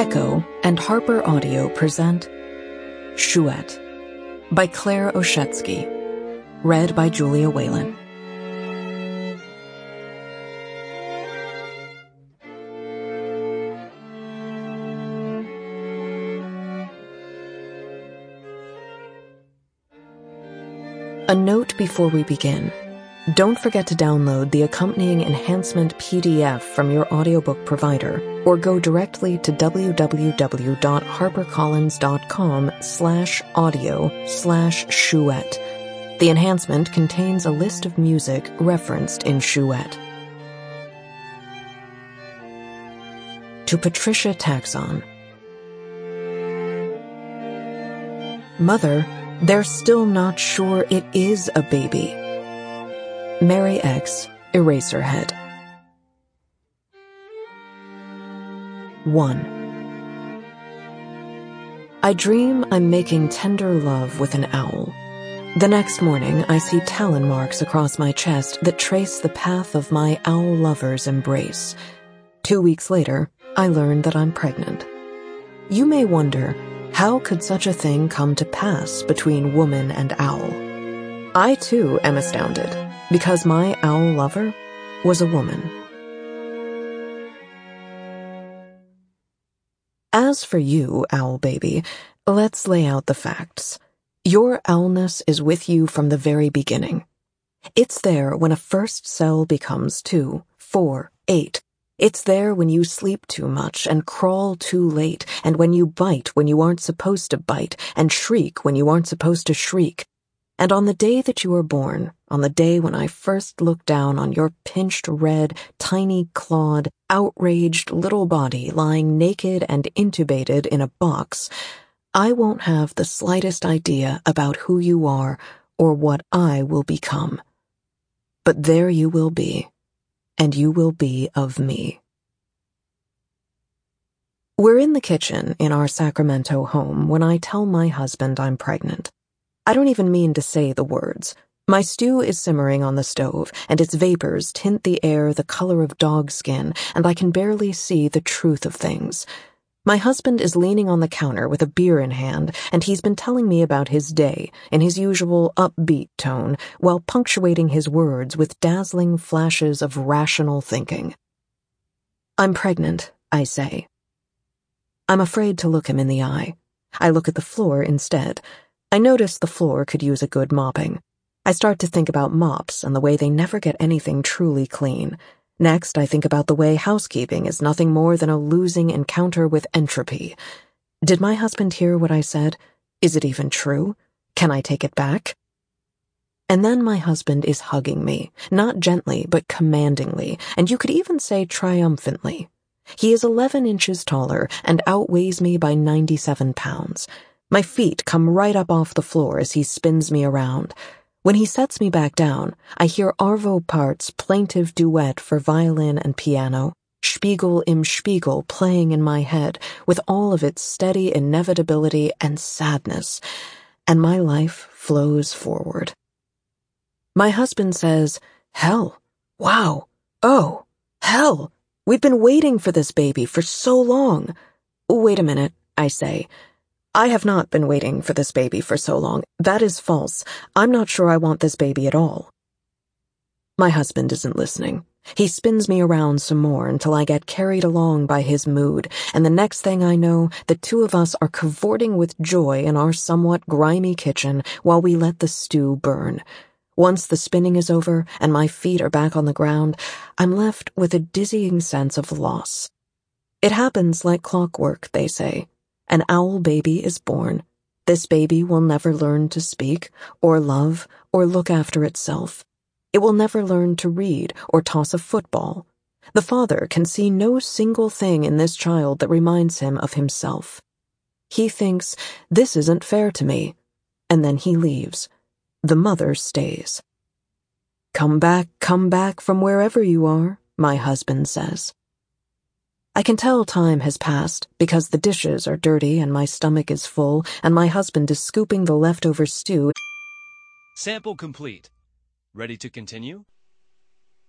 Echo and Harper Audio present Chouette by Claire Oshetsky, read by Julia Whalen. A note before we begin. Don't forget to download the accompanying enhancement PDF from your audiobook provider, or go directly to www.harpercollins.com/audio/Chouette. The enhancement contains a list of music referenced in Chouette. To Patricia Taxon. Mother, they're still not sure it is a baby. Mary X. Eraserhead. 1. I dream I'm making tender love with an owl. The next morning, I see talon marks across my chest that trace the path of my owl lover's embrace. 2 weeks later, I learn that I'm pregnant. You may wonder, how could such a thing come to pass between woman and owl? I, too, am astounded, because my owl lover was a woman. As for you, owl baby, let's lay out the facts. Your owlness is with you from the very beginning. It's there when a first cell becomes 2, 4, 8. It's there when you sleep too much and crawl too late, and when you bite when you aren't supposed to bite, and shriek when you aren't supposed to shriek. And on the day that you were born, on the day when I first looked down on your pinched red, tiny clawed, outraged little body lying naked and intubated in a box, I won't have the slightest idea about who you are or what I will become. But there you will be, and you will be of me. We're in the kitchen in our Sacramento home when I tell my husband I'm pregnant. I don't even mean to say the words. My stew is simmering on the stove, and its vapors tint the air the color of dog skin, and I can barely see the truth of things. My husband is leaning on the counter with a beer in hand, and he's been telling me about his day in his usual upbeat tone, while punctuating his words with dazzling flashes of rational thinking. I'm pregnant, I say. I'm afraid to look him in the eye. I look at the floor instead. I notice the floor could use a good mopping. I start to think about mops and the way they never get anything truly clean. Next, I think about the way housekeeping is nothing more than a losing encounter with entropy. Did my husband hear what I said? Is it even true? Can I take it back? And then my husband is hugging me, not gently, but commandingly, and you could even say triumphantly. He is 11 inches taller and outweighs me by 97 pounds. My feet come right up off the floor as he spins me around. When he sets me back down, I hear Arvo Part's plaintive duet for violin and piano, Spiegel im Spiegel, playing in my head with all of its steady inevitability and sadness, and my life flows forward. My husband says, "Hell, wow, oh, hell, we've been waiting for this baby for so long." Wait a minute, I say. I have not been waiting for this baby for so long. That is false. I'm not sure I want this baby at all. My husband isn't listening. He spins me around some more until I get carried along by his mood, and the next thing I know, the two of us are cavorting with joy in our somewhat grimy kitchen while we let the stew burn. Once the spinning is over and my feet are back on the ground, I'm left with a dizzying sense of loss. It happens like clockwork, they say. An owl baby is born. This baby will never learn to speak, or love, or look after itself. It will never learn to read, or toss a football. The father can see no single thing in this child that reminds him of himself. He thinks, this isn't fair to me, and then he leaves. The mother stays. Come back from wherever you are, my husband says. I can tell time has passed because the dishes are dirty and my stomach is full and my husband is scooping the leftover stew. Sample complete. Ready to continue?